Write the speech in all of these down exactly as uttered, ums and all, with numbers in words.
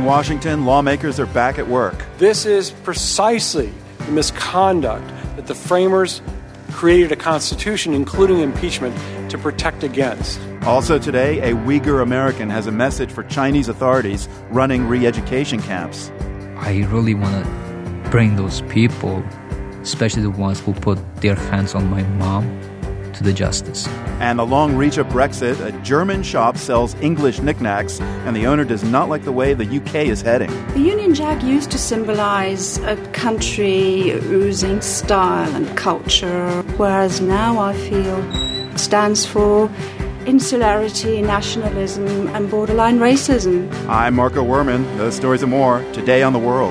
Washington, lawmakers are back at work. This is precisely the misconduct that the framers created a constitution, including impeachment, to protect against. Also today, a Uyghur American has a message for Chinese authorities running re-education camps. I really want to bring those people, especially the ones who put their hands on my mom, to the justice. And the long reach of Brexit, a German shop sells English knickknacks, and the owner does not like the way the U K is heading. The Union Jack used to symbolize a country oozing style and culture, whereas now I feel it stands for insularity, nationalism, and borderline racism. I'm Marco Werman. Those stories and more today on The World.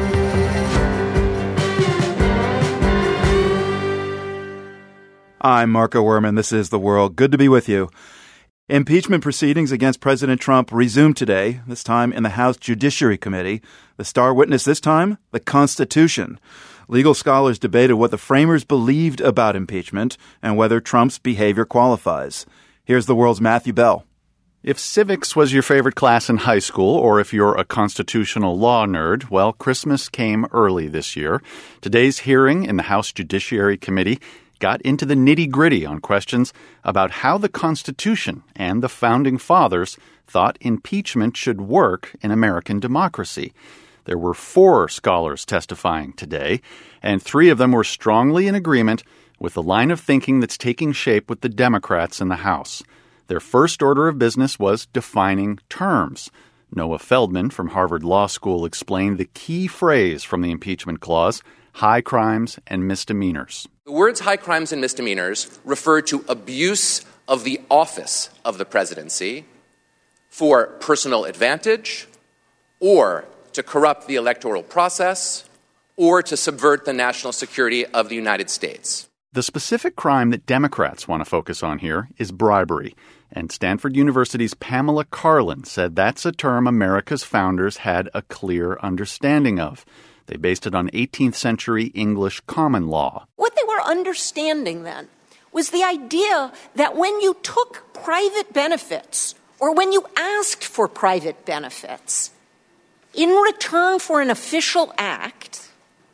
I'm Marco Werman. This is The World. Good to be with you. Impeachment proceedings against President Trump resumed today, this time in the House Judiciary Committee. The star witness this time, the Constitution. Legal scholars debated what the framers believed about impeachment and whether Trump's behavior qualifies. Here's The World's Matthew Bell. If civics was your favorite class in high school, or if you're a constitutional law nerd, well, Christmas came early this year. Today's hearing in the House Judiciary Committee got into the nitty-gritty on questions about how the Constitution and the Founding Fathers thought impeachment should work in American democracy. There were four scholars testifying today, and three of them were strongly in agreement with the line of thinking that's taking shape with the Democrats in the House. Their first order of business was defining terms. Noah Feldman from Harvard Law School explained the key phrase from the impeachment clause, high crimes and misdemeanors. The words high crimes and misdemeanors refer to abuse of the office of the presidency for personal advantage, or to corrupt the electoral process, or to subvert the national security of the United States. The specific crime that Democrats want to focus on here is bribery. And Stanford University's Pamela Karlan said that's a term America's founders had a clear understanding of. They based it on eighteenth century English common law. What they were understanding then was the idea that when you took private benefits, or when you asked for private benefits, in return for an official act,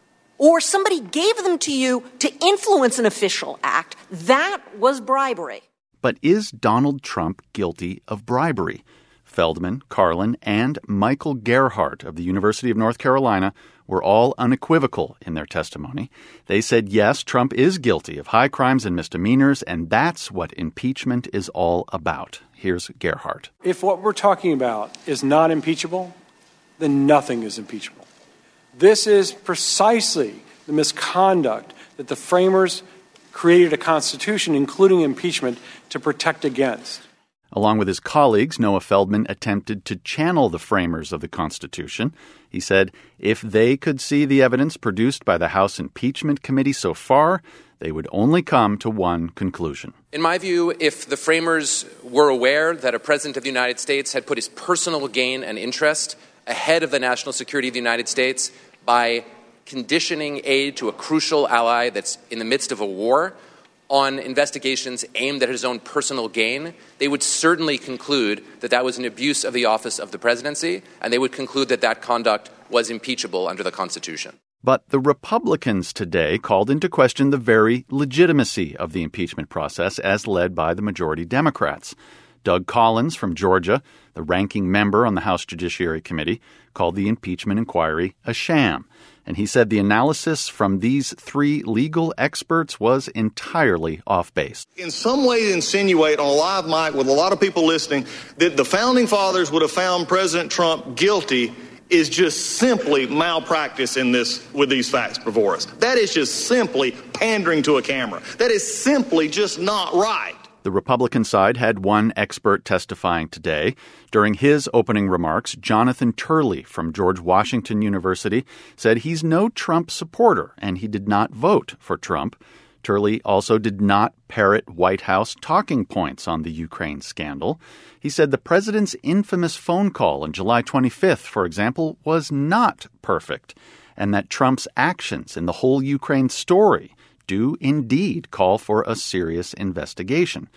or somebody gave them to you to influence an official act, that was bribery. But is Donald Trump guilty of bribery? Feldman, Karlan, and Michael Gerhardt of the University of North Carolina were all unequivocal in their testimony. They said, yes, Trump is guilty of high crimes and misdemeanors, and that's what impeachment is all about. Here's Gerhardt. If what we're talking about is not impeachable, then nothing is impeachable. This is precisely the misconduct that the framers created a constitution, including impeachment, to protect against. Along with his colleagues, Noah Feldman attempted to channel the framers of the Constitution. He said if they could see the evidence produced by the House Impeachment Committee so far, they would only come to one conclusion. In my view, if the framers were aware that a president of the United States had put his personal gain and interest ahead of the national security of the United States by conditioning aid to a crucial ally that's in the midst of a war on investigations aimed at his own personal gain, they would certainly conclude that that was an abuse of the office of the presidency, and they would conclude that that conduct was impeachable under the Constitution. But the Republicans today called into question the very legitimacy of the impeachment process as led by the majority Democrats. Doug Collins from Georgia, the ranking member on the House Judiciary Committee, called the impeachment inquiry a sham. And he said the analysis from these three legal experts was entirely off base. In some way insinuate on a live mic with a lot of people listening that the Founding Fathers would have found President Trump guilty is just simply malpractice in this with these facts before us. That is just simply pandering to a camera. That is simply just not right. The Republican side had one expert testifying today. During his opening remarks, Jonathan Turley from George Washington University said he's no Trump supporter and he did not vote for Trump. Turley also did not parrot White House talking points on the Ukraine scandal. He said the president's infamous phone call on July twenty-fifth, for example, was not perfect, and that Trump's actions in the whole Ukraine story do indeed call for a serious investigation.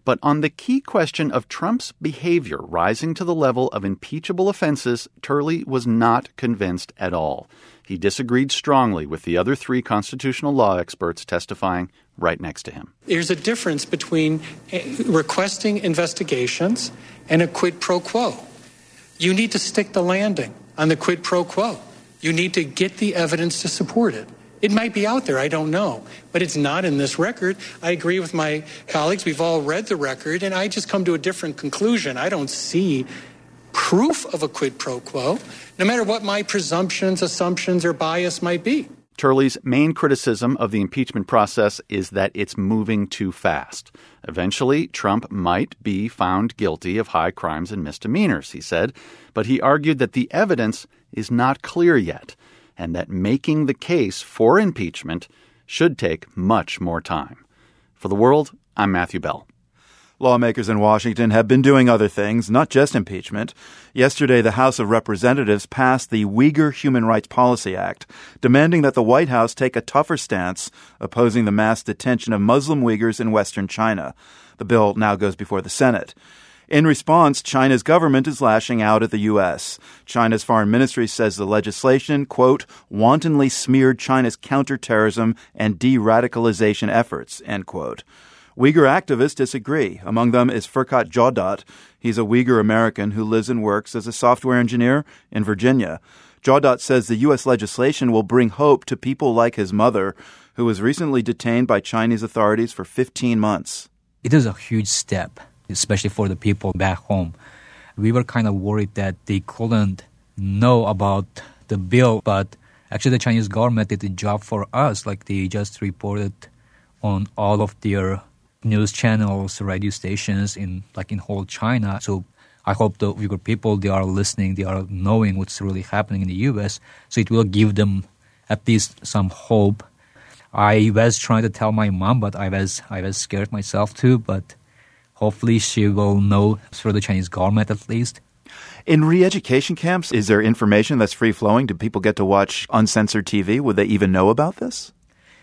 But on the key question of Trump's behavior rising to the level of impeachable offenses, Turley was not convinced at all. He disagreed strongly with the other three constitutional law experts testifying right next to him. There's a difference between requesting investigations and a quid pro quo. You need to stick the landing on the quid pro quo. You need to get the evidence to support it. It might be out there, I don't know, but it's not in this record. I agree with my colleagues. We've all read the record, and I just come to a different conclusion. I don't see proof of a quid pro quo, no matter what my presumptions, assumptions, or bias might be. Turley's main criticism of the impeachment process is that it's moving too fast. Eventually, Trump might be found guilty of high crimes and misdemeanors, he said, but he argued that the evidence is not clear yet, and that making the case for impeachment should take much more time. For The World, I'm Matthew Bell. Lawmakers in Washington have been doing other things, not just impeachment. Yesterday, the House of Representatives passed the Uyghur Human Rights Policy Act, demanding that the White House take a tougher stance opposing the mass detention of Muslim Uyghurs in western China. The bill now goes before the Senate. In response, China's government is lashing out at the U S. China's foreign ministry says the legislation, quote, wantonly smeared China's counterterrorism and de-radicalization efforts, end quote. Uyghur activists disagree. Among them is Furqat Jawdat. He's a Uyghur American who lives and works as a software engineer in Virginia. Jawdat says the U S legislation will bring hope to people like his mother, who was recently detained by Chinese authorities for fifteen months. It is a huge step, especially for the people back home. We were kind of worried that they couldn't know about the bill, but actually the Chinese government did the job for us. Like they just reported on all of their news channels, radio stations in like in whole China. So I hope the Uyghur people, they are listening, they are knowing what's really happening in the U S. So it will give them at least some hope. I was trying to tell my mom, but I was I was scared myself too. But hopefully she will know through the Chinese government at least. In re-education camps, is there information that's free-flowing? Do people get to watch uncensored T V? Would they even know about this?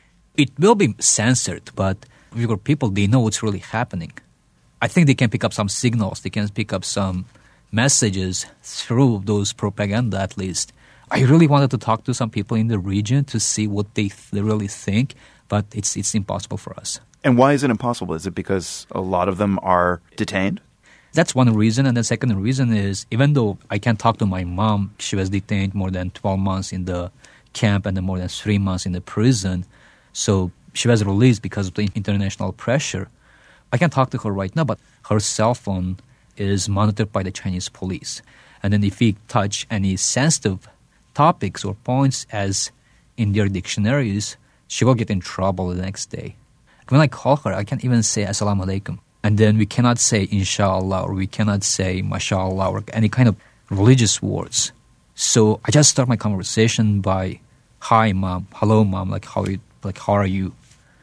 It will be censored, but Uyghur people, they know what's really happening. I think they can pick up some signals. They can pick up some messages through those propaganda at least. I really wanted to talk to some people in the region to see what they, th- they really think, but it's it's impossible for us. And why is it impossible? Is it because a lot of them are detained? That's one reason. And the second reason is, even though I can talk to my mom, she was detained more than twelve months in the camp and then more than three months in the prison. So she was released because of the international pressure. I can talk to her right now, but her cell phone is monitored by the Chinese police. And then if we touch any sensitive topics or points as in their dictionaries, she will get in trouble the next day. When I call her, I can't even say Assalamu alaikum. And then we cannot say Inshallah or we cannot say Mashallah or any kind of religious words. So I just start my conversation by, hi, mom, hello, mom, like how, you, like, how are you?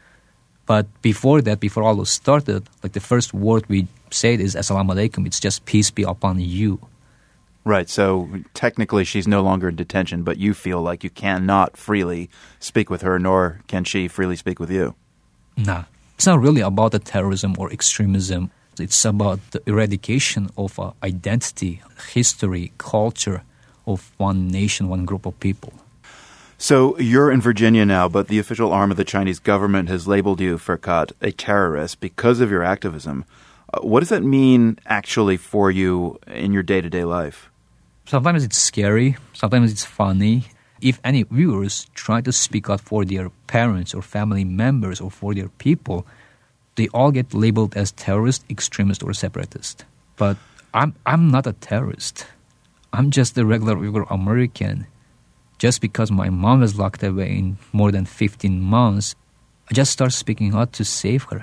But before that, before all this started, like the first word we said is Assalamu alaikum. It's just peace be upon you. Right, so technically she's no longer in detention, but you feel like you cannot freely speak with her, nor can she freely speak with you. Nah, it's not really about the terrorism or extremism. It's about the eradication of uh, identity, history, culture of one nation, one group of people. So you're in Virginia now, but the official arm of the Chinese government has labeled you, Furqat, a terrorist because of your activism. Uh, what does that mean actually for you in your day-to-day life? Sometimes it's scary. Sometimes it's funny. If any viewers try to speak out for their parents or family members or for their people, they all get labeled as terrorist, extremist, or separatist. But I'm I'm not a terrorist. I'm just a regular Uyghur American. Just because my mom was locked away in more than fifteen months, I just started speaking out to save her.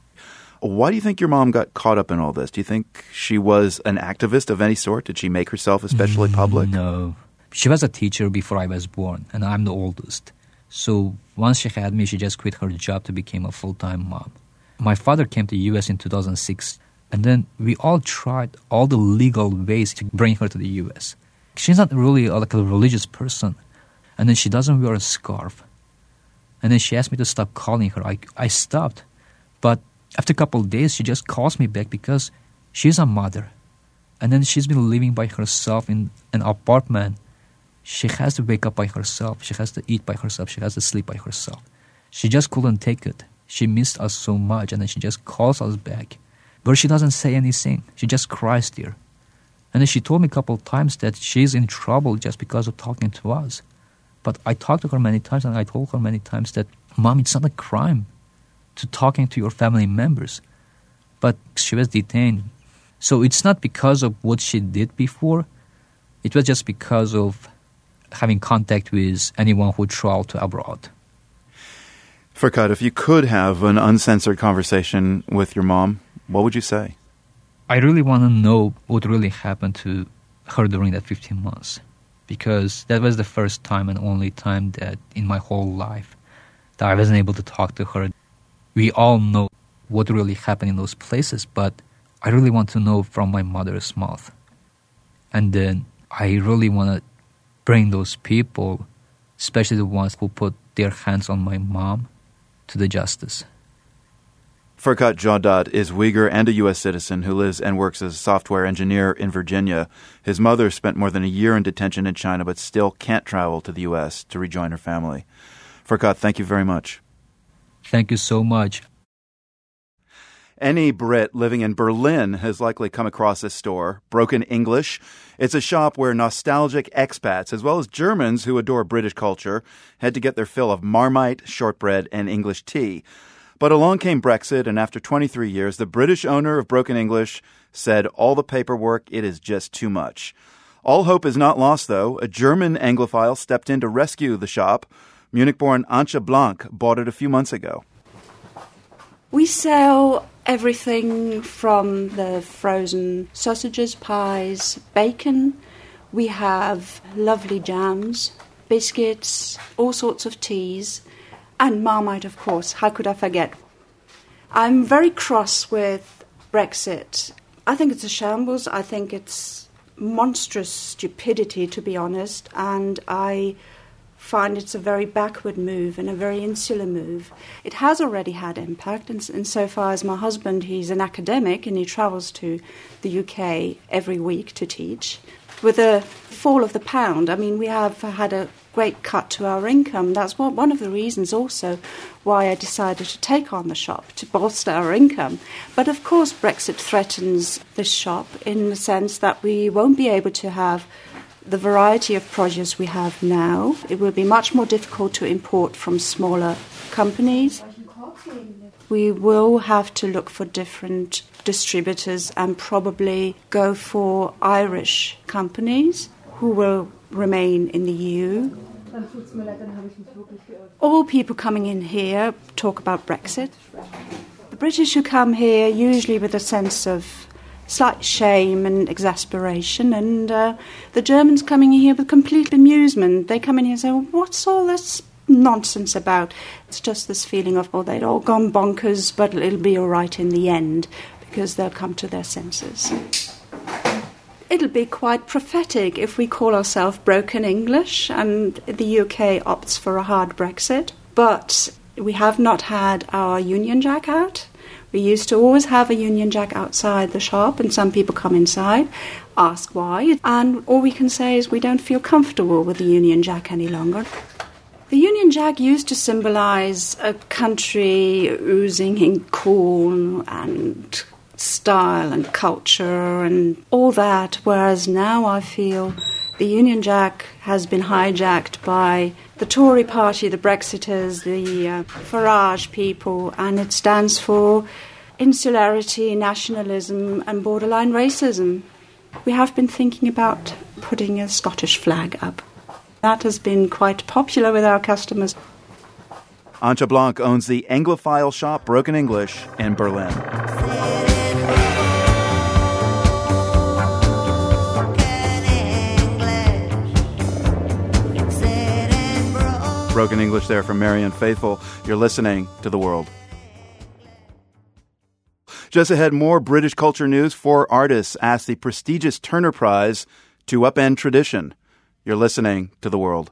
Why do you think your mom got caught up in all this? Do you think she was an activist of any sort? Did she make herself especially public? No. She was a teacher before I was born, and I'm the oldest. So once she had me, she just quit her job to become a full-time mom. My father came to the U S in two thousand six, and then we all tried all the legal ways to bring her to the U S. She's not really a, like a religious person, and then she doesn't wear a scarf. And then she asked me to stop calling her. I, I stopped, but after a couple of days, she just calls me back because she's a mother. And then she's been living by herself in an apartment. She has to wake up by herself. She has to eat by herself. She has to sleep by herself. She just couldn't take it. She missed us so much, and then she just calls us back. But she doesn't say anything. She just cries there. And then she told me a couple of times that she's in trouble just because of talking to us. But I talked to her many times, and I told her many times that, Mom, it's not a crime to talking to your family members. But she was detained. So it's not because of what she did before. It was just because of having contact with anyone who traveled to abroad. Furqat, if you could have an uncensored conversation with your mom, what would you say? I really want to know what really happened to her during that fifteen months. Because that was the first time and only time that in my whole life that I wasn't able to talk to her. We all know what really happened in those places, but I really want to know from my mother's mouth. And then I really want to bring those people, especially the ones who put their hands on my mom, to the justice. Furqat Jawdat is Uyghur and a U S citizen who lives and works as a software engineer in Virginia. His mother spent more than a year in detention in China but still can't travel to the U S to rejoin her family. Furqat, thank you very much. Thank you so much. Any Brit living in Berlin has likely come across this store, Broken English. It's a shop where nostalgic expats, as well as Germans who adore British culture, head to get their fill of Marmite, shortbread, and English tea. But along came Brexit, and after twenty-three years, the British owner of Broken English said all the paperwork, it is just too much. All hope is not lost, though. A German Anglophile stepped in to rescue the shop. Munich-born Antje Blank bought it a few months ago. We sell everything from the frozen sausages, pies, bacon. We have lovely jams, biscuits, all sorts of teas, and Marmite, of course. How could I forget? I'm very cross with Brexit. I think it's a shambles. I think it's monstrous stupidity, to be honest, and I find it's a very backward move and a very insular move. It has already had impact in, insofar as my husband, he's an academic and he travels to the U K every week to teach. With the fall of the pound, I mean, we have had a great cut to our income. That's what, one of the reasons also why I decided to take on the shop, to bolster our income. But of course, Brexit threatens this shop in the sense that we won't be able to have the variety of produce we have now. It will be much more difficult to import from smaller companies. We will have to look for different distributors and probably go for Irish companies who will remain in the E U. All people coming in here talk about Brexit. The British who come here usually with a sense of slight shame and exasperation, and uh, the Germans coming in here with complete amusement. They come in here and say, well, what's all this nonsense about? It's just this feeling of, oh, they'd all gone bonkers, but it'll be all right in the end, because they'll come to their senses. It'll be quite prophetic if we call ourselves Broken English, and the U K opts for a hard Brexit, but we have not had our Union Jack out. We used to always have a Union Jack outside the shop, and some people come inside, ask why, and all we can say is we don't feel comfortable with the Union Jack any longer. The Union Jack used to symbolise a country oozing in cool and style and culture and all that, whereas now I feel the Union Jack has been hijacked by the Tory party, the Brexiters, the uh, Farage people, and it stands for insularity, nationalism, and borderline racism. We have been thinking about putting a Scottish flag up. That has been quite popular with our customers. Antje Blank owns the Anglophile shop Broken English in Berlin. Broken English there from Marianne Faithfull. You're listening to The World. Just ahead, more British culture news. Four artists asked the prestigious Turner Prize to upend tradition. You're listening to The World.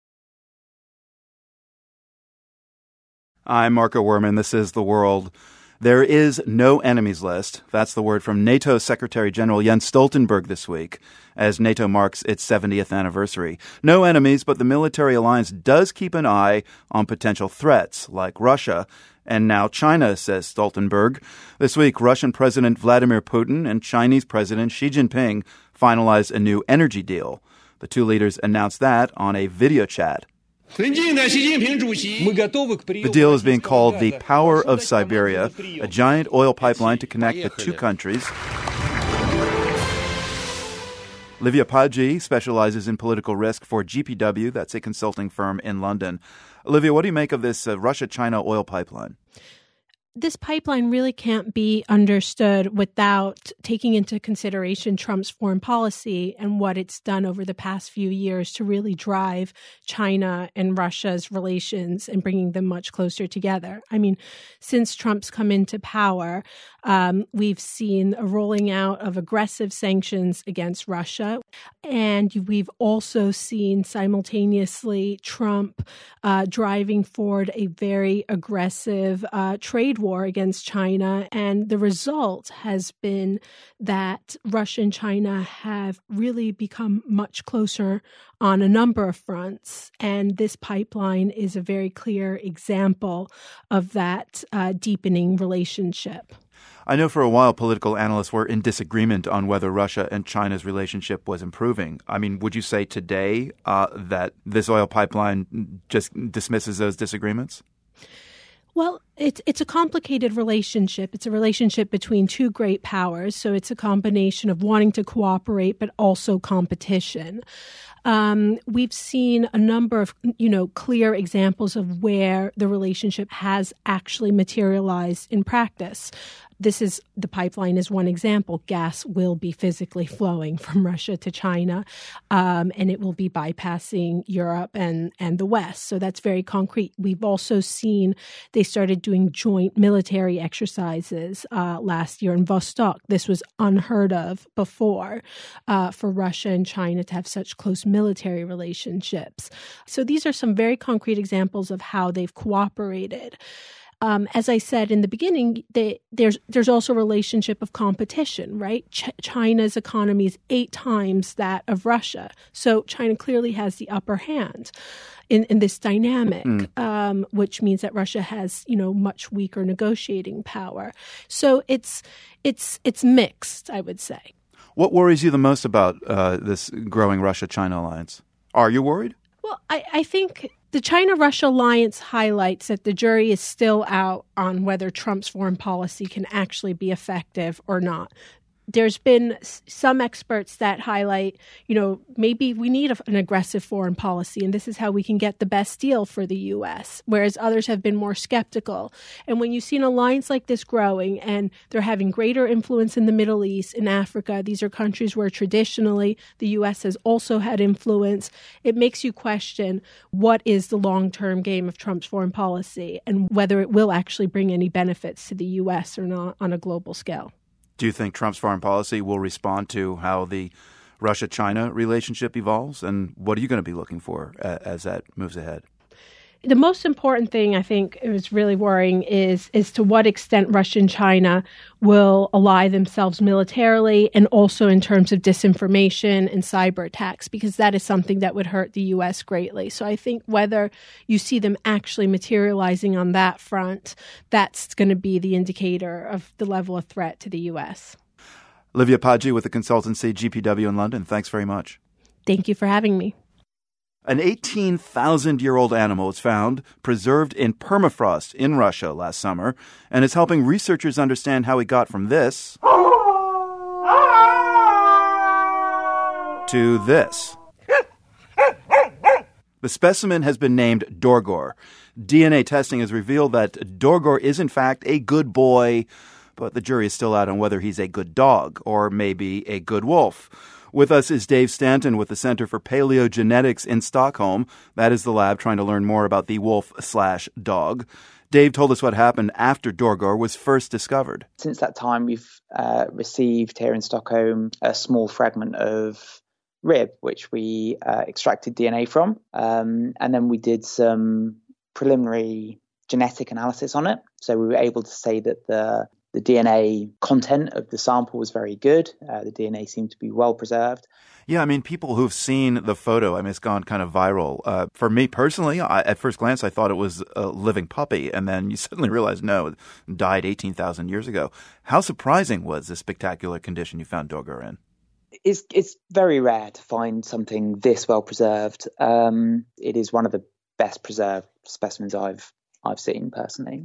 I'm Marco Werman. This is The World. There is no enemies list. That's the word from NATO Secretary General Jens Stoltenberg this week, as NATO marks its seventieth anniversary. No enemies, but the military alliance does keep an eye on potential threats, like Russia, and now China, says Stoltenberg. This week, Russian President Vladimir Putin and Chinese President Xi Jinping finalized a new energy deal. The two leaders announced that on a video chat. The deal is being called the Power of Siberia, a giant oil pipeline to connect the two countries. Livia Paggi specializes in political risk for G P W, that's a consulting firm in London. Olivia, what do you make of this uh, Russia-China oil pipeline? This pipeline really can't be understood without taking into consideration Trump's foreign policy and what it's done over the past few years to really drive China and Russia's relations and bringing them much closer together. I mean, since Trump's come into power, um, we've seen a rolling out of aggressive sanctions against Russia. And we've also seen simultaneously Trump uh, driving forward a very aggressive uh, trade war against China. And the result has been that Russia and China have really become much closer on a number of fronts. And this pipeline is a very clear example of that uh, deepening relationship. I know for a while political analysts were in disagreement on whether Russia and China's relationship was improving. I mean, would you say today uh, that this oil pipeline just dismisses those disagreements? Well, it's it's a complicated relationship. It's a relationship between two great powers. So it's a combination of wanting to cooperate, but also competition. Um, we've seen a number of, you know, clear examples of where the relationship has actually materialized in practice. This is the pipeline is one example. Gas will be physically flowing from Russia to China, um, and it will be bypassing Europe and, and the West. So that's very concrete. We've also seen they started doing joint military exercises uh, last year in Vostok. This was unheard of before uh, for Russia and China to have such close military relationships. So these are some very concrete examples of how they've cooperated. Um, as I said in the beginning, they, there's there's also a relationship of competition, right? Ch- China's economy is eight times that of Russia. So China clearly has the upper hand in, in this dynamic, mm. um, which means that Russia has, you know, much weaker negotiating power. So it's it's it's mixed, I would say. What worries you the most about uh, this growing Russia-China alliance? Are you worried? Well, I, I think the China-Russia alliance highlights that the jury is still out on whether Trump's foreign policy can actually be effective or not. There's been some experts that highlight, you know, maybe we need an aggressive foreign policy, and this is how we can get the best deal for the U S, whereas others have been more skeptical. And when you see an alliance like this growing and they're having greater influence in the Middle East, in Africa, these are countries where traditionally the U S has also had influence, it makes you question what is the long-term game of Trump's foreign policy and whether it will actually bring any benefits to the U S or not on a global scale. Do you think Trump's foreign policy will respond to how the Russia-China relationship evolves? And what are you going to be looking for as that moves ahead? The most important thing I think is really worrying is, is to what extent Russia and China will ally themselves militarily and also in terms of disinformation and cyber attacks, because that is something that would hurt the U S greatly. So I think whether you see them actually materializing on that front, that's going to be the indicator of the level of threat to the U S. Livia Paggi with the consultancy G P W in London. Thanks very much. Thank you for having me. An eighteen thousand year old animal was found preserved in permafrost in Russia last summer and is helping researchers understand how it got from this to this. The specimen has been named Dorgor. D N A testing has revealed that Dorgor is in fact a good boy, but the jury is still out on whether he's a good dog or maybe a good wolf. With us is Dave Stanton with the Center for Paleogenetics in Stockholm. That is the lab trying to learn more about the wolf slash dog. Dave told us what happened after Dorgor was first discovered. Since that time, we've uh, received here in Stockholm a small fragment of rib, which we uh, extracted D N A from. Um, and then we did some preliminary genetic analysis on it. So we were able to say that the the D N A content of the sample was very good. Uh, the D N A seemed to be well preserved. Yeah, I mean, people who've seen the photo, I mean, it's gone kind of viral. Uh, for me personally, I, at first glance, I thought it was a living puppy. And then you suddenly realize, no, it died eighteen thousand years ago. How surprising was this spectacular condition you found Dorgar in? It's, it's very rare to find something this well preserved. Um, it is one of the best preserved specimens I've I've seen personally.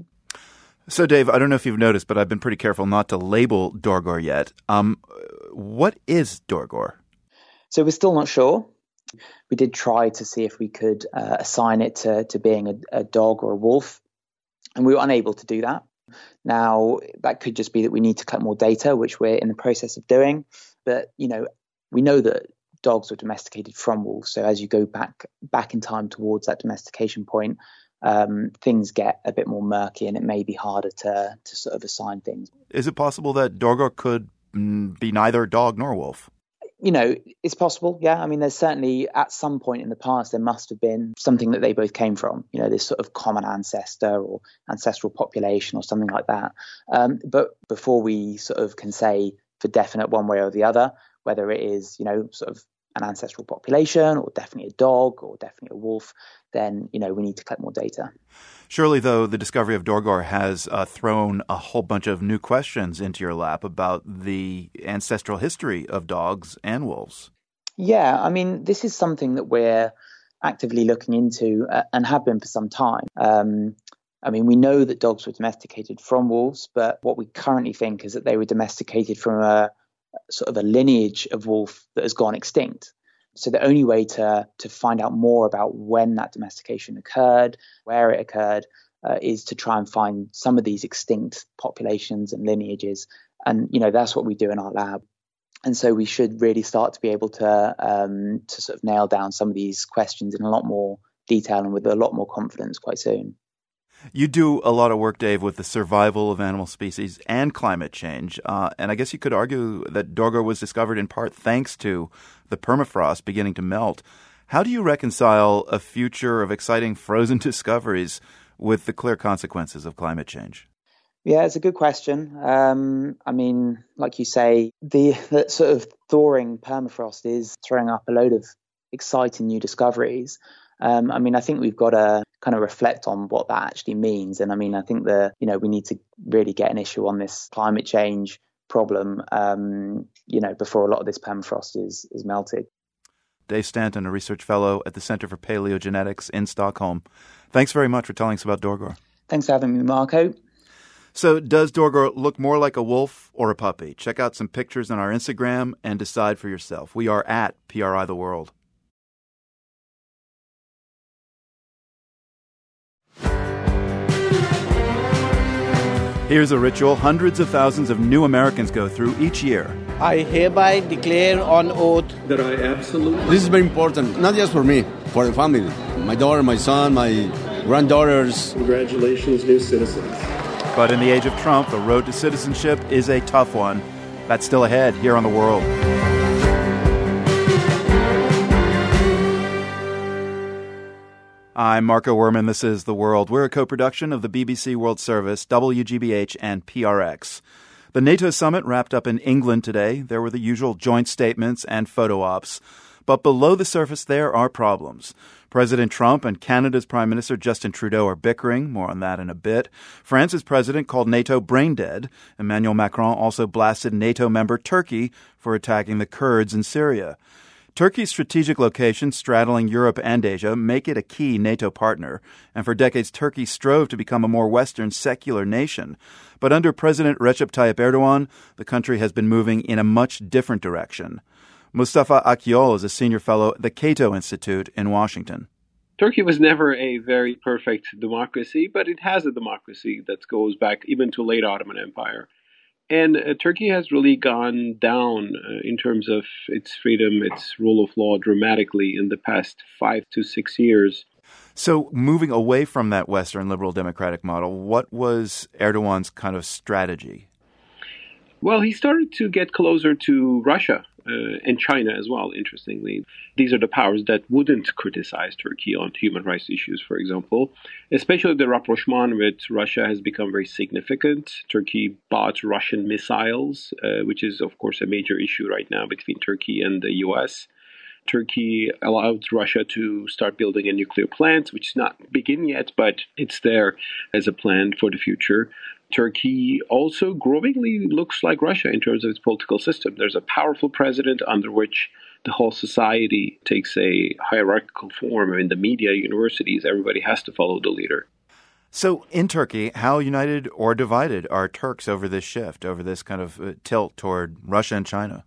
So, Dave, I don't know if you've noticed, but I've been pretty careful not to label Dorgar yet. Um, what is Dorgar? So we're still not sure. We did try to see if we could uh, assign it to, to being a, a dog or a wolf, and we were unable to do that. Now, that could just be that we need to collect more data, which we're in the process of doing. But, you know, we know that dogs were domesticated from wolves. So as you go back back in time towards that domestication point, um, things get a bit more murky and it may be harder to, to sort of assign things. Is it possible that Dorgar could mm, be neither dog nor wolf? You know, it's possible, yeah. I mean, there's certainly at some point in the past, there must have been something that they both came from, you know, this sort of common ancestor or ancestral population or something like that. Um, but before we sort of can say for definite one way or the other, whether it is, you know, sort of an ancestral population or definitely a dog or definitely a wolf, then, you know, we need to collect more data. Surely, though, the discovery of Dorgar has uh, thrown a whole bunch of new questions into your lap about the ancestral history of dogs and wolves. Yeah, I mean, this is something that we're actively looking into uh, and have been for some time. Um, I mean, we know that dogs were domesticated from wolves, but what we currently think is that they were domesticated from a sort of a lineage of wolf that has gone extinct. So the only way to to find out more about when that domestication occurred, where it occurred, uh, is to try and find some of these extinct populations and lineages. And, you know, that's what we do in our lab. And so we should really start to be able to um, to sort of nail down some of these questions in a lot more detail and with a lot more confidence quite soon. You do a lot of work, Dave, with the survival of animal species and climate change. Uh, and I guess you could argue that Dorgar was discovered in part thanks to the permafrost beginning to melt. How do you reconcile a future of exciting frozen discoveries with the clear consequences of climate change? Yeah, it's a good question. Um, I mean, like you say, the, the sort of thawing permafrost is throwing up a load of exciting new discoveries. Um, I mean, I think we've got to kind of reflect on what that actually means. And I mean, I think that, you know, we need to really get an issue on this climate change problem, um, you know, before a lot of this permafrost is, is melted. Dave Stanton, a research fellow at the Center for Paleogenetics in Stockholm. Thanks very much for telling us about Dorgar. Thanks for having me, Marco. So does Dorgar look more like a wolf or a puppy? Check out some pictures on our Instagram and decide for yourself. We are at P R I The World. Here's a ritual hundreds of thousands of new Americans go through each year. I hereby declare on oath that I absolutely... This is very important, not just for me, for the family. My daughter, my son, my granddaughters. Congratulations, new citizens. But in the age of Trump, the road to citizenship is a tough one. That's still ahead here on The World. I'm Marco Werman. This is The World. We're a co-production of the B B C World Service, W G B H, and P R X. The NATO summit wrapped up in England today. There were the usual joint statements and photo ops. But below the surface, there are problems. President Trump and Canada's Prime Minister Justin Trudeau are bickering. More on that in a bit. France's president called NATO brain dead. Emmanuel Macron also blasted NATO member Turkey for attacking the Kurds in Syria. Turkey's strategic locations straddling Europe and Asia make it a key NATO partner, and for decades Turkey strove to become a more Western secular nation. But under President Recep Tayyip Erdogan, the country has been moving in a much different direction. Mustafa Akyol is a senior fellow at the Cato Institute in Washington. Turkey was never a very perfect democracy, but it has a democracy that goes back even to late Ottoman Empire. And uh, Turkey has really gone down uh, in terms of its freedom, its rule of law dramatically in the past five to six years. So moving away from that Western liberal democratic model, what was Erdogan's kind of strategy? Well, he started to get closer to Russia uh, and China as well, interestingly. These are the powers that wouldn't criticize Turkey on human rights issues, for example. Especially the rapprochement with Russia has become very significant. Turkey bought Russian missiles, uh, which is, of course, a major issue right now between Turkey and the U S. Turkey allowed Russia to start building a nuclear plant, which is not begin yet, but it's there as a plan for the future. Turkey also growingly looks like Russia in terms of its political system. There's a powerful president under which the whole society takes a hierarchical form. I mean, the media, universities, everybody has to follow the leader. So in Turkey, how united or divided are Turks over this shift, over this kind of uh, tilt toward Russia and China?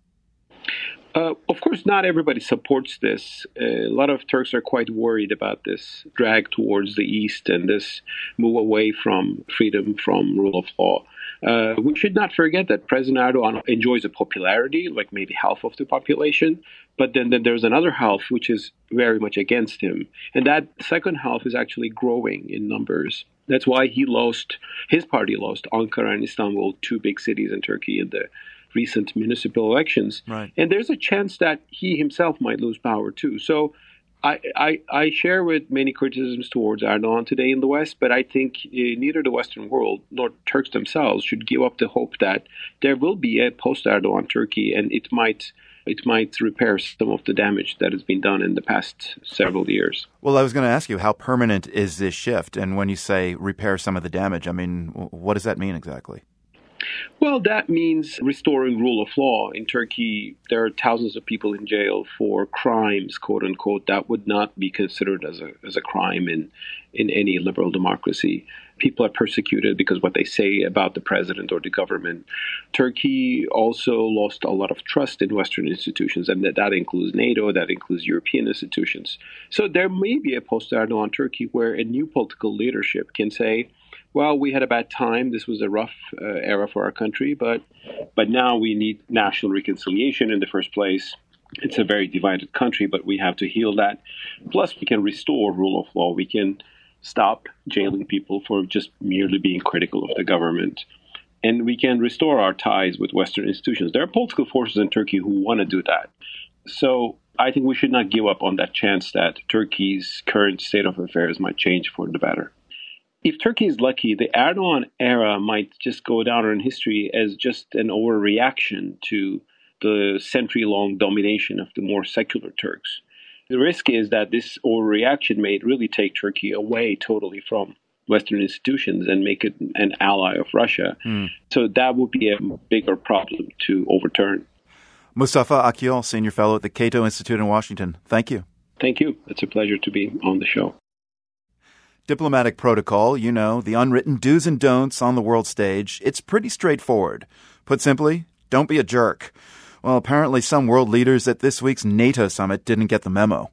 Uh, of course, not everybody supports this. Uh, a lot of Turks are quite worried about this drag towards the East and this move away from freedom, from rule of law. Uh, we should not forget that President Erdogan enjoys a popularity, like maybe half of the population. But then, then there's another half which is very much against him. And that second half is actually growing in numbers. That's why he lost, his party lost Ankara and Istanbul, two big cities in Turkey, in the recent municipal elections. Right. And there's a chance that he himself might lose power too. So I, I, I share with many criticisms towards Erdogan today in the West, but I think uh, neither the Western world nor Turks themselves should give up the hope that there will be a post-Erdogan Turkey, and it might it might repair some of the damage that has been done in the past several years. Well, I was going to ask you, how permanent is this shift? And when you say repair some of the damage, I mean, what does that mean exactly? Well, that means restoring rule of law. In Turkey, there are thousands of people in jail for crimes, quote unquote, that would not be considered as a as a crime in, in any liberal democracy. People are persecuted because of what they say about the president or the government. Turkey also lost a lot of trust in Western institutions, and that, that includes NATO, that includes European institutions. So there may be a post-Erdogan Turkey where a new political leadership can say, well, we had a bad time. This was a rough uh, era for our country, but but now we need national reconciliation in the first place. It's a very divided country, but we have to heal that. Plus, we can restore rule of law. We can stop jailing people for just merely being critical of the government. And we can restore our ties with Western institutions. There are political forces in Turkey who want to do that. So I think we should not give up on that chance that Turkey's current state of affairs might change for the better. If Turkey is lucky, the Erdogan era might just go down in history as just an overreaction to the century-long domination of the more secular Turks. The risk is that this overreaction may really take Turkey away totally from Western institutions and make it an ally of Russia. Mm. So that would be a bigger problem to overturn. Mustafa Akyol, Senior Fellow at the Cato Institute in Washington. Thank you. Thank you. It's a pleasure to be on the show. Diplomatic protocol, you know, the unwritten do's and don'ts on the world stage. It's pretty straightforward. Put simply, don't be a jerk. Well, apparently some world leaders at this week's NATO summit didn't get the memo.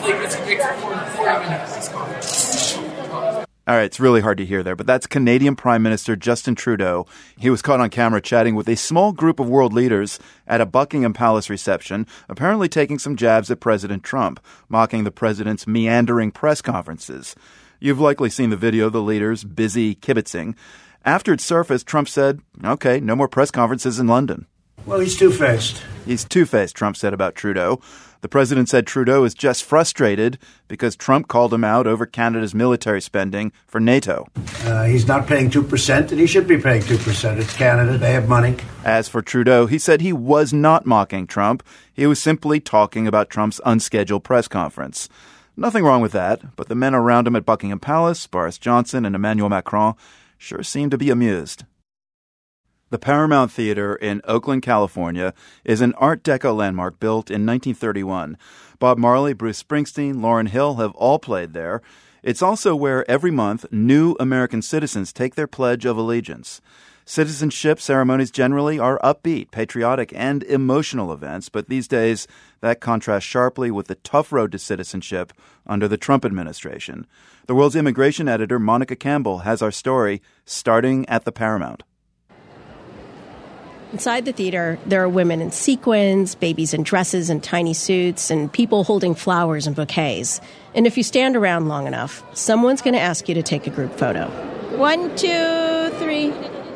All right, it's really hard to hear there, but that's Canadian Prime Minister Justin Trudeau. He was caught on camera chatting with a small group of world leaders at a Buckingham Palace reception, apparently taking some jabs at President Trump, mocking the president's meandering press conferences. You've likely seen the video of the leaders busy kibitzing. After it surfaced, Trump said, okay, no more press conferences in London. Well, he's two-faced. He's two-faced, Trump said about Trudeau. The president said Trudeau is just frustrated because Trump called him out over Canada's military spending for NATO. Uh, he's not paying two percent, and he should be paying two percent. It's Canada. They have money. As for Trudeau, he said he was not mocking Trump. He was simply talking about Trump's unscheduled press conference. Nothing wrong with that, but the men around him at Buckingham Palace, Boris Johnson and Emmanuel Macron, sure seemed to be amused. The Paramount Theater in Oakland, California, is an Art Deco landmark built in nineteen thirty-one. Bob Marley, Bruce Springsteen, Lauryn Hill have all played there. It's also where every month new American citizens take their Pledge of Allegiance. Citizenship ceremonies generally are upbeat, patriotic, and emotional events, but these days that contrasts sharply with the tough road to citizenship under the Trump administration. The World's immigration editor, Monica Campbell, has our story starting at the Paramount. Inside the theater, there are women in sequins, babies in dresses and tiny suits, and people holding flowers and bouquets. And if you stand around long enough, someone's going to ask you to take a group photo. One, two, three.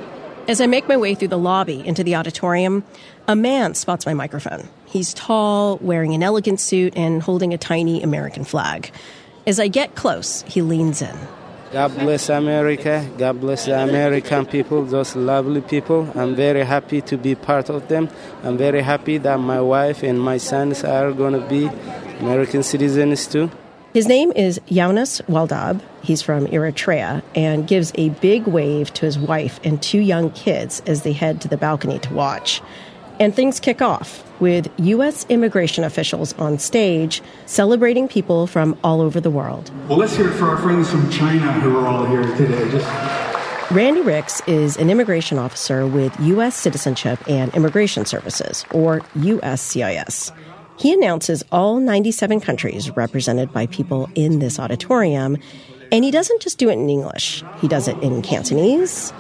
As I make my way through the lobby into the auditorium, a man spots my microphone. He's tall, wearing an elegant suit, and holding a tiny American flag. As I get close, he leans in. God bless America. God bless the American people, those lovely people. I'm very happy to be part of them. I'm very happy that my wife and my sons are going to be American citizens too. His name is Yunus Waldab. He's from Eritrea and gives a big wave to his wife and two young kids as they head to the balcony to watch. And things kick off with U S immigration officials on stage celebrating people from all over the world. Well, let's hear it for our friends from China who are all here today. Just... Randy Ricks is an immigration officer with U S Citizenship and Immigration Services, or U S C I S. He announces all ninety-seven countries represented by people in this auditorium, and he doesn't just do it in English. He does it in Cantonese,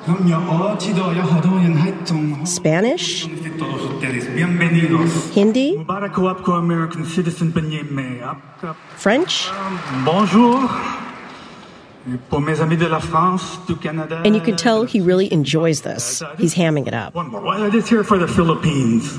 Spanish, Hindi, French, and you can tell he really enjoys this. He's hamming it up. Let's hear it for the Philippines.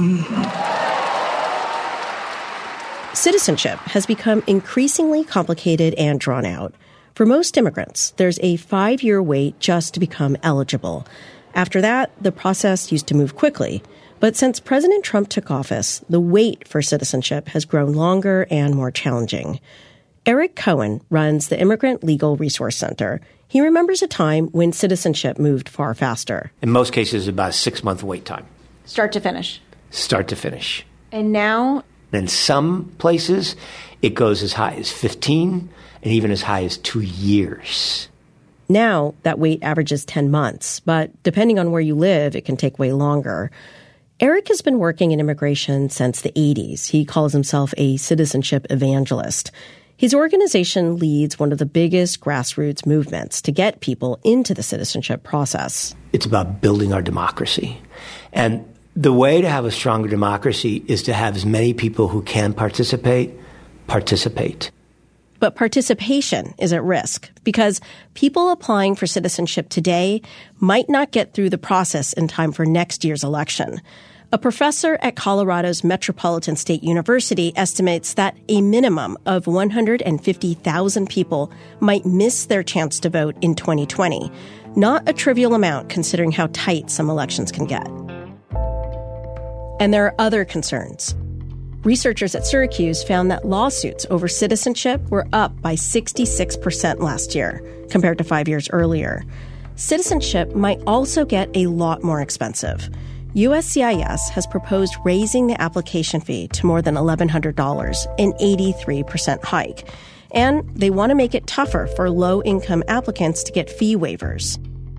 Citizenship has become increasingly complicated and drawn out. For most immigrants, there's a five-year wait just to become eligible. After that, the process used to move quickly. But since President Trump took office, the wait for citizenship has grown longer and more challenging. Eric Cohen runs the Immigrant Legal Resource Center. He remembers a time when citizenship moved far faster. In most cases, about a six-month wait time. Start to finish. Start to finish. And now? In some places, it goes as high as fifteen and even as high as two years. Now, that wait averages ten months, but depending on where you live, it can take way longer. Eric has been working in immigration since the eighties. He calls himself a citizenship evangelist. His organization leads one of the biggest grassroots movements to get people into the citizenship process. It's about building our democracy. And the way to have a stronger democracy is to have as many people who can participate, participate. But participation is at risk because people applying for citizenship today might not get through the process in time for next year's election. A professor at Colorado's Metropolitan State University estimates that a minimum of one hundred fifty thousand people might miss their chance to vote in twenty twenty. Not a trivial amount considering how tight some elections can get. And there are other concerns. Researchers at Syracuse found that lawsuits over citizenship were up by sixty-six percent last year, compared to five years earlier. Citizenship might also get a lot more expensive. U S C I S has proposed raising the application fee to more than eleven hundred dollars, an eighty-three percent hike. And they want to make it tougher for low-income applicants to get fee waivers.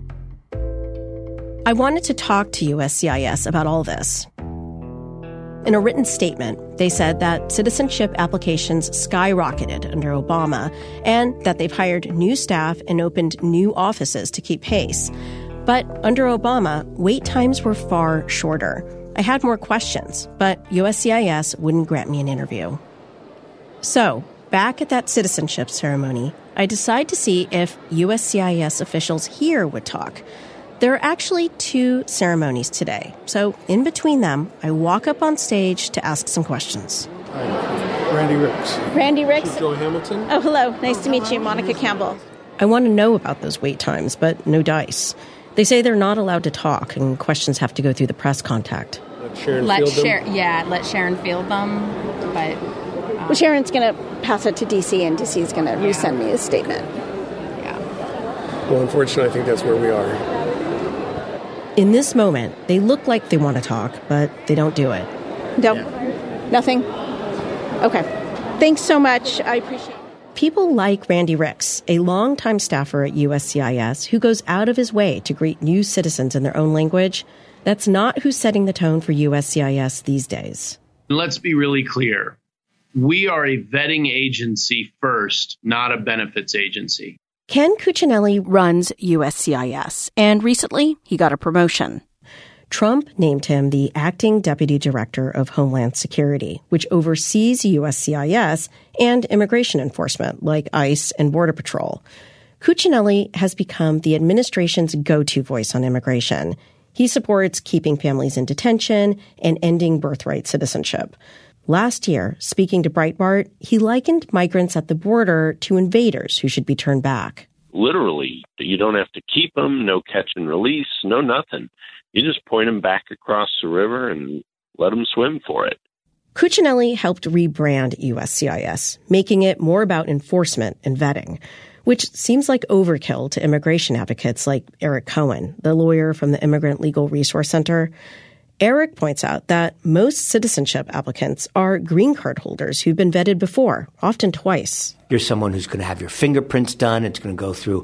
I wanted to talk to U S C I S about all this. In a written statement, they said that citizenship applications skyrocketed under Obama and that they've hired new staff and opened new offices to keep pace. But under Obama, wait times were far shorter. I had more questions, but U S C I S wouldn't grant me an interview. So, back at that citizenship ceremony, I decide to see if U S C I S officials here would talk. There are actually two ceremonies today, so in between them, I walk up on stage to ask some questions. Hi, Randy Ricks. Randy Ricks. Joe Hamilton. Oh, hello. Nice to meet you, Monica Campbell. I want to know about those wait times, but no dice. They say they're not allowed to talk, and questions have to go through the press contact. Let Sharon let field Sharon, them? Yeah, let Sharon field them, but... Um, well, Sharon's going to pass it to D C, and D C is going to yeah. resend me a statement. Yeah. Well, unfortunately, I think that's where we are. In this moment, they look like they want to talk, but they don't do it. No, yeah. Nothing? Okay. Thanks so much. I appreciate it. People like Randy Ricks, a longtime staffer at U S C I S, who goes out of his way to greet new citizens in their own language, that's not who's setting the tone for U S C I S these days. Let's be really clear. We are a vetting agency first, not a benefits agency. Ken Cuccinelli runs U S C I S, and recently he got a promotion. Trump named him the acting deputy director of Homeland Security, which oversees U S C I S and immigration enforcement like ICE and Border Patrol. Cuccinelli has become the administration's go-to voice on immigration. He supports keeping families in detention and ending birthright citizenship. Last year, speaking to Breitbart, he likened migrants at the border to invaders who should be turned back. Literally, you don't have to keep them, no catch and release, no nothing. You just point them back across the river and let them swim for it. Cuccinelli helped rebrand U S C I S, making it more about enforcement and vetting, which seems like overkill to immigration advocates like Eric Cohen, the lawyer from the Immigrant Legal Resource Center. Eric points out that most citizenship applicants are green card holders who've been vetted before, often twice. You're someone who's going to have your fingerprints done. It's going to go through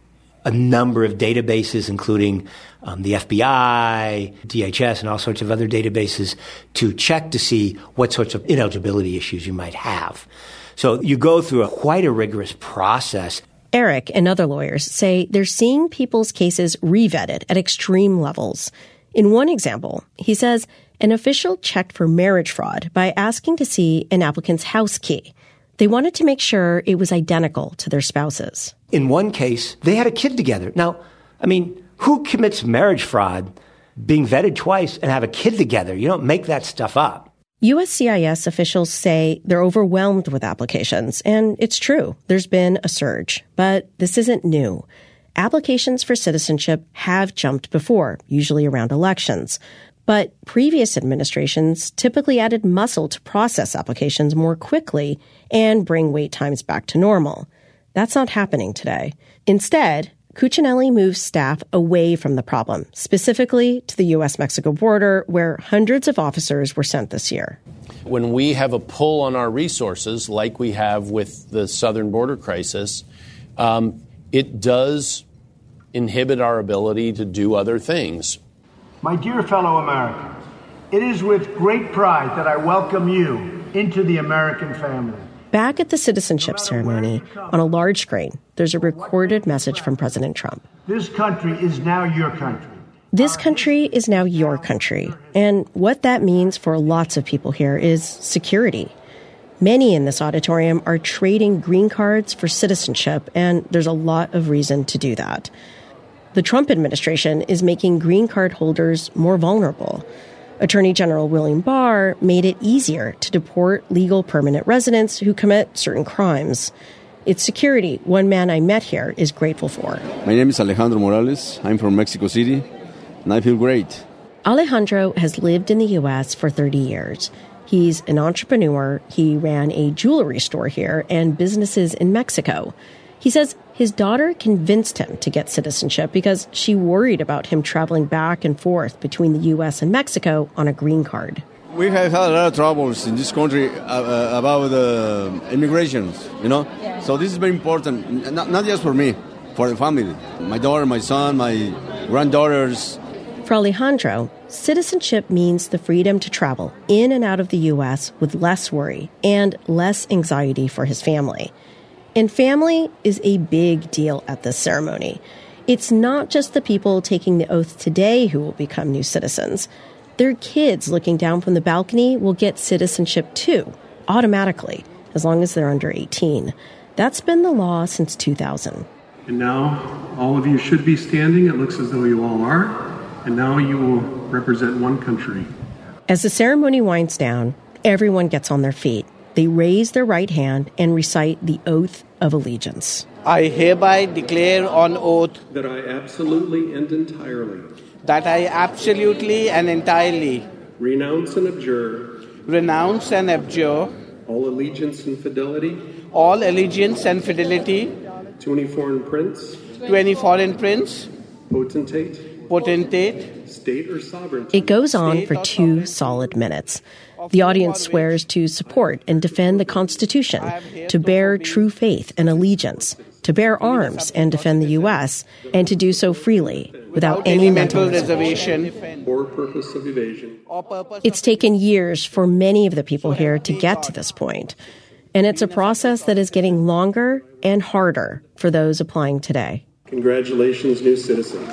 a number of databases, including um, the F B I, D H S, and all sorts of other databases to check to see what sorts of ineligibility issues you might have. So you go through a, quite a rigorous process. Eric and other lawyers say they're seeing people's cases revetted at extreme levels. In one example, he says an official checked for marriage fraud by asking to see an applicant's house key. They wanted to make sure it was identical to their spouse's. In one case, they had a kid together. Now, I mean, who commits marriage fraud being vetted twice and have a kid together? You don't make that stuff up. U S C I S officials say they're overwhelmed with applications, and it's true. There's been a surge, but this isn't new. Applications for citizenship have jumped before, usually around elections. But previous administrations typically added muscle to process applications more quickly and bring wait times back to normal. That's not happening today. Instead, Cuccinelli moves staff away from the problem, specifically to the U S Mexico border, where hundreds of officers were sent this year. When we have a pull on our resources, like we have with the southern border crisis, um, it does inhibit our ability to do other things. My dear fellow Americans, it is with great pride that I welcome you into the American family. Back at the citizenship ceremony, on a large screen, there's a recorded message from President Trump. This country is now your country. This country is now your country. And what that means for lots of people here is security. Many in this auditorium are trading green cards for citizenship, and there's a lot of reason to do that. The Trump administration is making green card holders more vulnerable. Attorney General William Barr made it easier to deport legal permanent residents who commit certain crimes. It's security one man I met here is grateful for. My name is Alejandro Morales. I'm from Mexico City, and I feel great. Alejandro has lived in the U S for thirty years. He's an entrepreneur. He ran a jewelry store here and businesses in Mexico. He says his daughter convinced him to get citizenship because she worried about him traveling back and forth between the U S and Mexico on a green card. We have had a lot of troubles in this country uh, about uh, immigrations, you know? Yeah. So this is very important, not, not just for me, for the family. My daughter, my son, my granddaughters. For Alejandro, citizenship means the freedom to travel in and out of the U S with less worry and less anxiety for his family. And family is a big deal at this ceremony. It's not just the people taking the oath today who will become new citizens. Their kids looking down from the balcony will get citizenship too, automatically, as long as they're under eighteen. That's been the law since two thousand. And now all of you should be standing. It looks as though you all are. And now you will represent one country. As the ceremony winds down, everyone gets on their feet. They raise their right hand and recite the oath of allegiance. I hereby declare on oath that I absolutely and entirely that I absolutely and entirely renounce and abjure renounce and abjure all allegiance and fidelity all allegiance and fidelity to any foreign prince to any foreign prince potentate potentate state or sovereignty. It goes on for two solid minutes. The audience swears to support and defend the Constitution, to bear true faith and allegiance, to bear arms and defend the U S, and to do so freely, without any mental reservation or purpose of evasion. It's taken years for many of the people here to get to this point, and it's a process that is getting longer and harder for those applying today. Congratulations, new citizens.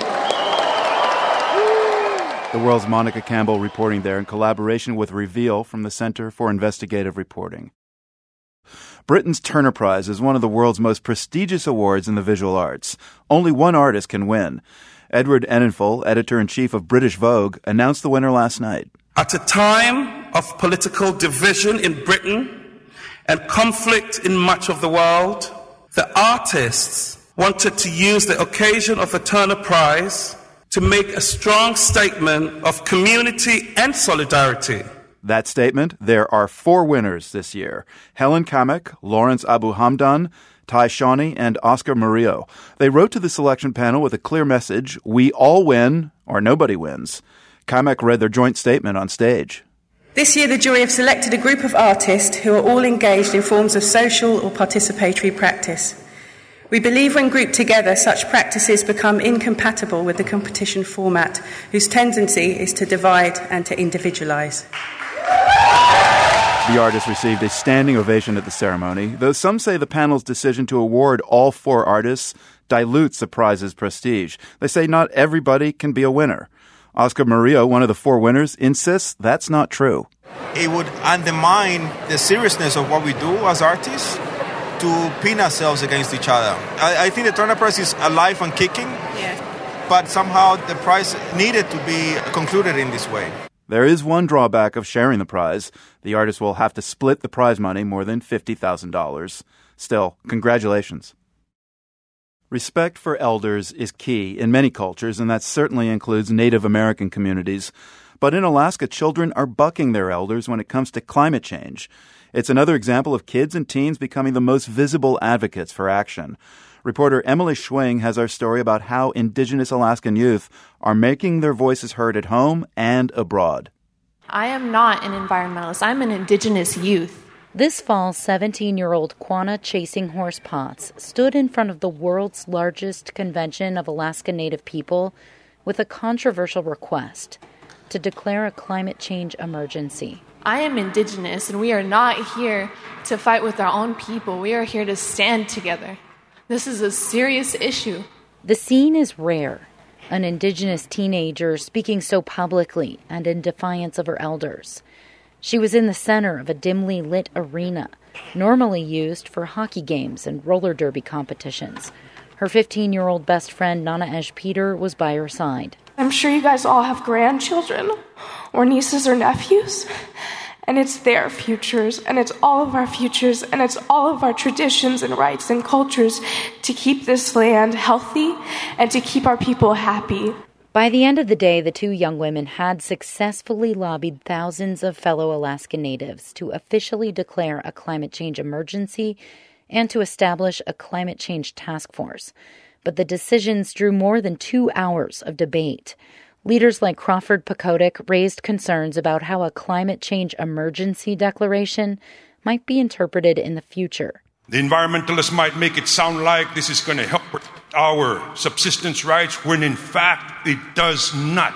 The World's Monica Campbell reporting there in collaboration with Reveal from the Center for Investigative Reporting. Britain's Turner Prize is one of the world's most prestigious awards in the visual arts. Only one artist can win. Edward Enninful, editor-in-chief of British Vogue, announced the winner last night. At a time of political division in Britain and conflict in much of the world, the artists wanted to use the occasion of the Turner Prize to make a strong statement of community and solidarity. That statement, there are four winners this year. Helen Kamek, Lawrence Abu Hamdan, Ty Shawnee, and Oscar Murillo. They wrote to the selection panel with a clear message: we all win, or nobody wins. Kamek read their joint statement on stage. This year, the jury have selected a group of artists who are all engaged in forms of social or participatory practice. We believe when grouped together, such practices become incompatible with the competition format, whose tendency is to divide and to individualize. The artists received a standing ovation at the ceremony, though some say the panel's decision to award all four artists dilutes the prize's prestige. They say not everybody can be a winner. Oscar Murillo, one of the four winners, insists that's not true. It would undermine the seriousness of what we do as artists to pin ourselves against each other. I, I think the Turner Prize is alive and kicking, yeah. But somehow the prize needed to be concluded in this way. There is one drawback of sharing the prize. The artists will have to split the prize money, more than fifty thousand dollars. Still, congratulations. Respect for elders is key in many cultures, and that certainly includes Native American communities. But in Alaska, children are bucking their elders when it comes to climate change. It's another example of kids and teens becoming the most visible advocates for action. Reporter Emily Schwing has our story about how Indigenous Alaskan youth are making their voices heard at home and abroad. I am not an environmentalist. I'm an Indigenous youth. This fall, seventeen-year-old Quanah Chasing Horse Potts stood in front of the world's largest convention of Alaska Native people with a controversial request to declare a climate change emergency. I am Indigenous, and we are not here to fight with our own people. We are here to stand together. This is a serious issue. The scene is rare. An Indigenous teenager speaking so publicly and in defiance of her elders. She was in the center of a dimly lit arena, normally used for hockey games and roller derby competitions. Her fifteen-year-old best friend, Nana Esh Peter, was by her side. I'm sure you guys all have grandchildren or nieces or nephews. And it's their futures, and it's all of our futures, and it's all of our traditions and rights and cultures to keep this land healthy and to keep our people happy. By the end of the day, the two young women had successfully lobbied thousands of fellow Alaskan Natives to officially declare a climate change emergency and to establish a climate change task force. But the decisions drew more than two hours of debate. Leaders like Crawford Pakodik raised concerns about how a climate change emergency declaration might be interpreted in the future. The environmentalists might make it sound like this is going to help our subsistence rights, when in fact it does not.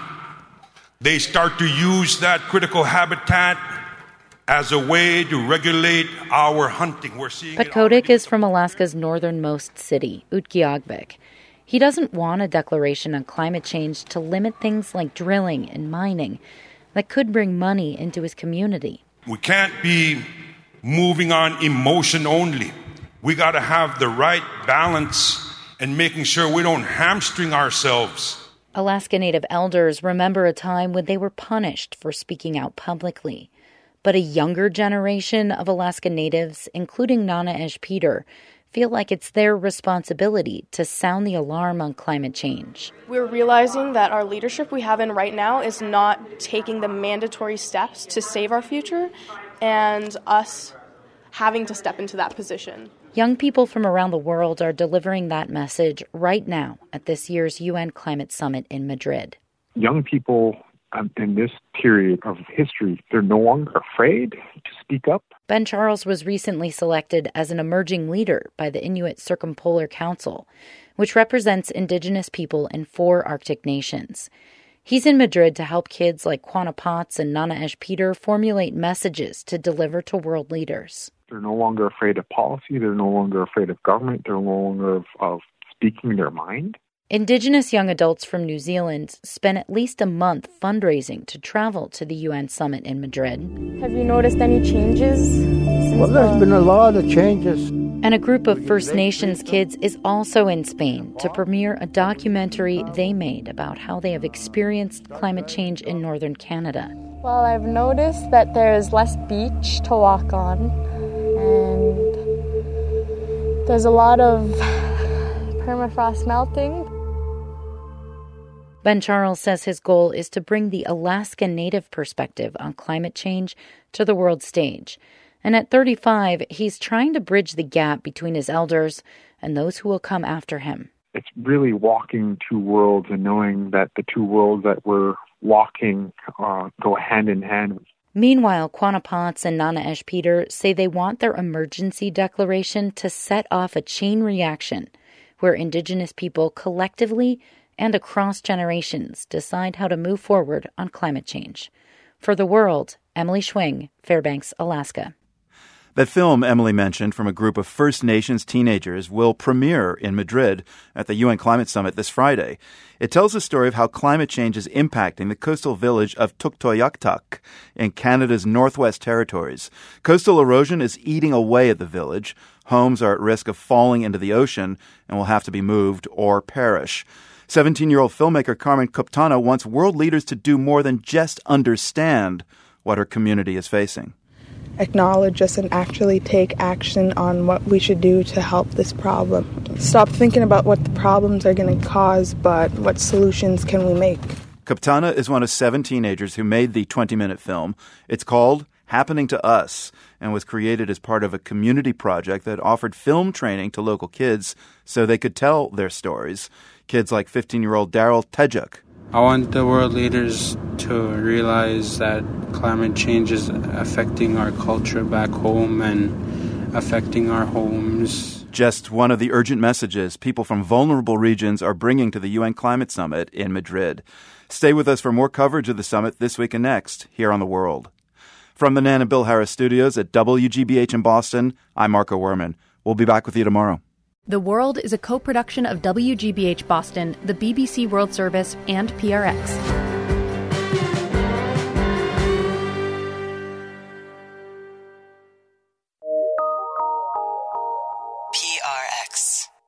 They start to use that critical habitat as a way to regulate our hunting. We're seeing Pakodik is from Alaska's northernmost city, Utqiagvik. He doesn't want a declaration on climate change to limit things like drilling and mining that could bring money into his community. We can't be moving on emotion only. We got to have the right balance and making sure we don't hamstring ourselves. Alaska Native elders remember a time when they were punished for speaking out publicly. But a younger generation of Alaska Natives, including Nana Esh Peter, feel like it's their responsibility to sound the alarm on climate change. We're realizing that our leadership we have in right now is not taking the mandatory steps to save our future, and us having to step into that position. Young people from around the world are delivering that message right now at this year's U N Climate Summit in Madrid. Young people um, in this period of history, they're no longer afraid to speak up. Ben Charles was recently selected as an emerging leader by the Inuit Circumpolar Council, which represents Indigenous people in four Arctic nations. He's in Madrid to help kids like Quanah Potts and Nana Esh Peter formulate messages to deliver to world leaders. They're no longer afraid of policy. They're no longer afraid of government. They're no longer of, of speaking their mind. Indigenous young adults from New Zealand spent at least a month fundraising to travel to the U N summit in Madrid. Have you noticed any changes? Well, there's been a lot of changes. And a group of First Nations kids is also in Spain to premiere a documentary they made about how they have experienced climate change in northern Canada. Well, I've noticed that there's less beach to walk on, and there's a lot of permafrost melting. Ben Charles says his goal is to bring the Alaska Native perspective on climate change to the world stage. And at thirty-five, he's trying to bridge the gap between his elders and those who will come after him. It's really walking two worlds and knowing that the two worlds that we're walking uh, go hand in hand. Meanwhile, Quanah Potts and Nana Esh Peter say they want their emergency declaration to set off a chain reaction where Indigenous people collectively and across generations decide how to move forward on climate change. For The World, Emily Schwing, Fairbanks, Alaska. That film Emily mentioned from a group of First Nations teenagers will premiere in Madrid at the U N Climate Summit this Friday. It tells the story of how climate change is impacting the coastal village of Tuktoyaktuk in Canada's Northwest Territories. Coastal erosion is eating away at the village. Homes are at risk of falling into the ocean and will have to be moved or perish. seventeen-year-old filmmaker Carmen Kuptana wants world leaders to do more than just understand what her community is facing. Acknowledge us and actually take action on what we should do to help this problem. Stop thinking about what the problems are going to cause, but what solutions can we make? Kuptana is one of seven teenagers who made the twenty-minute film. It's called Happening to Us and was created as part of a community project that offered film training to local kids so they could tell their stories. Kids like fifteen-year-old Daryl Tejuk. I want the world leaders to realize that climate change is affecting our culture back home and affecting our homes. Just one of the urgent messages people from vulnerable regions are bringing to the U N Climate Summit in Madrid. Stay with us for more coverage of the summit this week and next here on The World. From the Nan and Bill Harris studios at W G B H in Boston, I'm Marco Werman. We'll be back with you tomorrow. The World is a co-production of W G B H Boston, the B B C World Service, and P R X. P R X.